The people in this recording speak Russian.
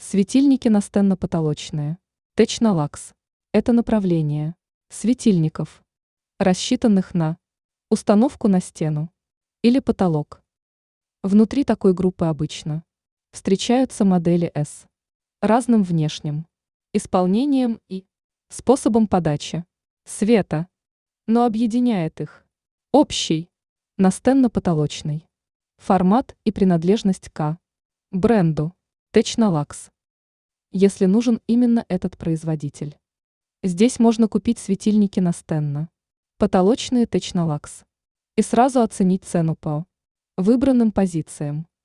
Светильники настенно-потолочные. Technolux. Это направление светильников, рассчитанных на установку на стену или потолок. Внутри такой группы обычно встречаются модели с разным внешним исполнением и способом подачи света, но объединяет их общий настенно-потолочный формат и принадлежность к бренду Technolux, если нужен именно этот производитель. Здесь можно купить светильники настенно, потолочные Technolux и сразу оценить цену по выбранным позициям.